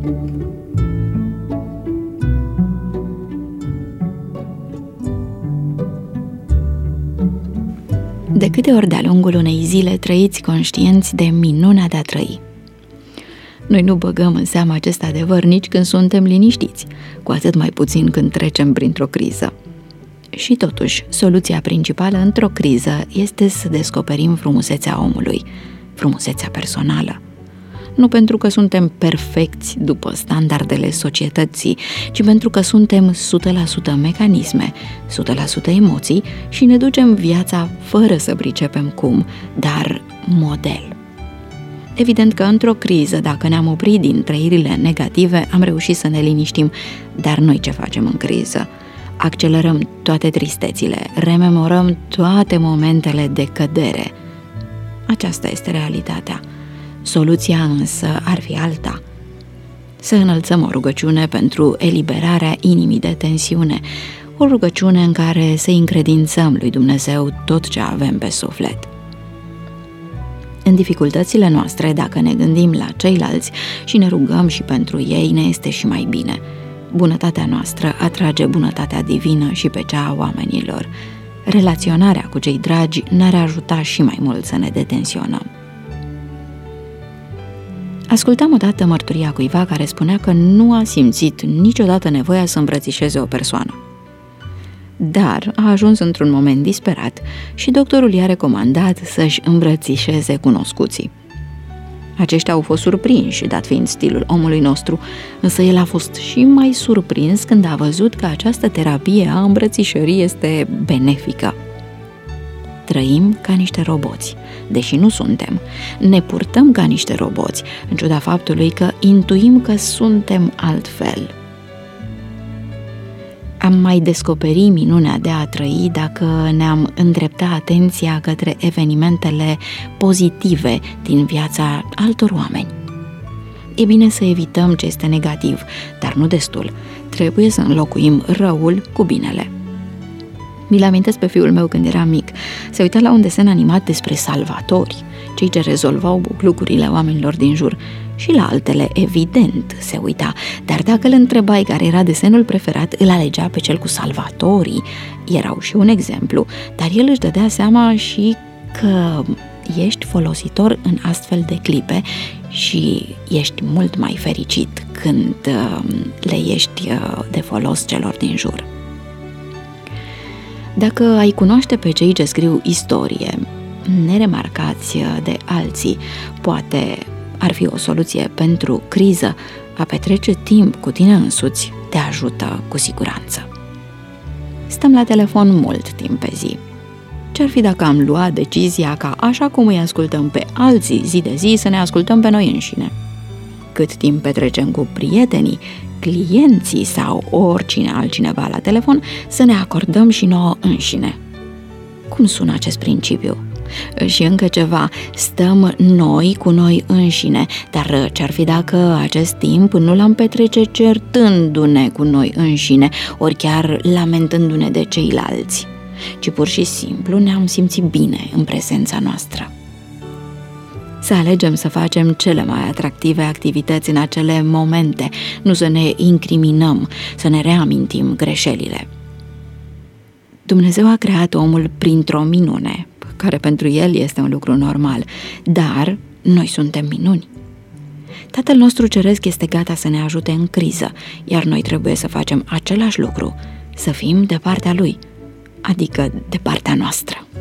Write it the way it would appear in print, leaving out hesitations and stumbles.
De câte ori de-a lungul unei zile trăiți conștienți de minunea de a trăi? Noi nu băgăm în seamă acest adevăr nici când suntem liniștiți, cu atât mai puțin când trecem printr-o criză. Și totuși, soluția principală într-o criză este să descoperim frumusețea omului, frumusețea personală. Nu pentru că suntem perfecți după standardele societății, ci pentru că suntem 100% mecanisme, 100% emoții și ne ducem viața fără să pricepem cum, dar model. Evident că într-o criză, dacă ne-am oprit din trăirile negative, am reușit să ne liniștim, dar noi ce facem în criză? Accelerăm toate tristețile, rememorăm toate momentele de cădere. Aceasta este realitatea. Soluția însă ar fi alta. Să înălțăm o rugăciune pentru eliberarea inimii de tensiune, o rugăciune în care să încredințăm lui Dumnezeu tot ce avem pe suflet. În dificultățile noastre, dacă ne gândim la ceilalți și ne rugăm și pentru ei, ne este și mai bine. Bunătatea noastră atrage bunătatea divină și pe cea a oamenilor. Relaționarea cu cei dragi ne-ar ajuta și mai mult să ne detensionăm. Ascultam odată mărturia cuiva care spunea că nu a simțit niciodată nevoia să îmbrățișeze o persoană. Dar a ajuns într-un moment disperat și doctorul i-a recomandat să-și îmbrățișeze cunoscuții. Aceștia au fost surprinși, dat fiind stilul omului nostru, însă el a fost și mai surprins când a văzut că această terapie a îmbrățișării este benefică. Trăim ca niște roboți, deși nu suntem. Ne purtăm ca niște roboți, în ciuda faptului că intuim că suntem altfel. Am mai descoperit minunea de a trăi dacă ne-am îndrepta atenția către evenimentele pozitive din viața altor oameni. E bine să evităm ce este negativ, dar nu destul. Trebuie să înlocuim răul cu binele. Mi-l amintesc pe fiul meu când era mic. Se uita la un desen animat despre salvatori, cei ce rezolvau buclucurile oamenilor din jur. Și la altele, evident, se uita, dar dacă îl întrebai care era desenul preferat, îl alegea pe cel cu salvatorii. Erau și un exemplu, dar el își dădea seama și că ești folositor în astfel de clipe și ești mult mai fericit când le ești de folos celor din jur. Dacă ai cunoaște pe cei ce scriu istorie, neremarcați de alții, poate ar fi o soluție pentru criză. A petrece timp cu tine însuți te ajută cu siguranță. Stăm la telefon mult timp pe zi. Ce-ar fi dacă am luat decizia ca, așa cum îi ascultăm pe alții zi de zi, să ne ascultăm pe noi înșine? Cât timp petrecem cu prietenii, clienții sau oricine altcineva la telefon, să ne acordăm și nouă înșine. Cum sună acest principiu? Și încă ceva, stăm noi cu noi înșine, dar ce-ar fi dacă acest timp nu l-am petrece certându-ne cu noi înșine, ori chiar lamentându-ne de ceilalți, ci pur și simplu ne-am simțit bine în prezența noastră? Să alegem să facem cele mai atractive activități în acele momente, nu să ne incriminăm, să ne reamintim greșelile. Dumnezeu a creat omul printr-o minune, care pentru el este un lucru normal, dar noi suntem minuni. Tatăl nostru ceresc este gata să ne ajute în criză, iar noi trebuie să facem același lucru, să fim de partea lui, adică de partea noastră.